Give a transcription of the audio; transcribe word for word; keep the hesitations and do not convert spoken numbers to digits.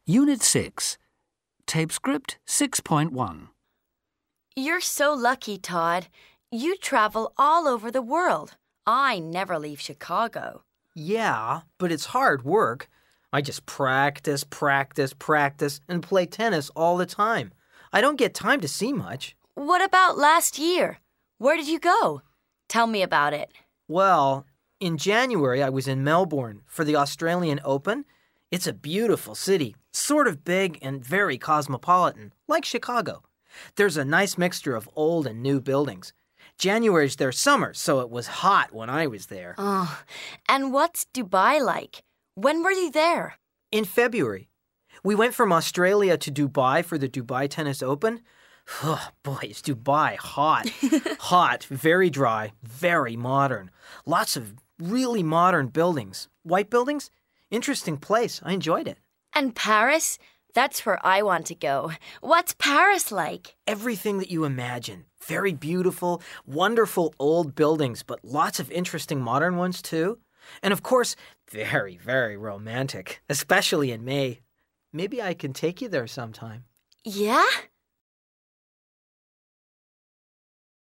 Unit six, Tape Script six point one. You're so lucky, Todd. You travel all over the world. I never leave Chicago. Yeah, but it's hard work. I just practice, practice, practice, and play tennis all the time. I don't get time to see much. What about last year? Where did you go? Tell me about it. Well, in January I was in Melbourne for the Australian Open. It's a beautiful city, sort of big and very cosmopolitan, like Chicago. There's a nice mixture of old and new buildings. January's their summer, so it was hot when I was there. Oh, and what's Dubai like? When were you there? In February. We went from Australia to Dubai for the Dubai Tennis Open. Oh, boy, is Dubai hot. Hot, very dry, very modern. Lots of really modern buildings. White buildings? Interesting place. I enjoyed it. And Paris? That's where I want to go. What's Paris like? Everything that you imagine. Very beautiful, wonderful old buildings, but lots of interesting modern ones too. And of course, very, very romantic, especially in May. Maybe I can take you there sometime. Yeah?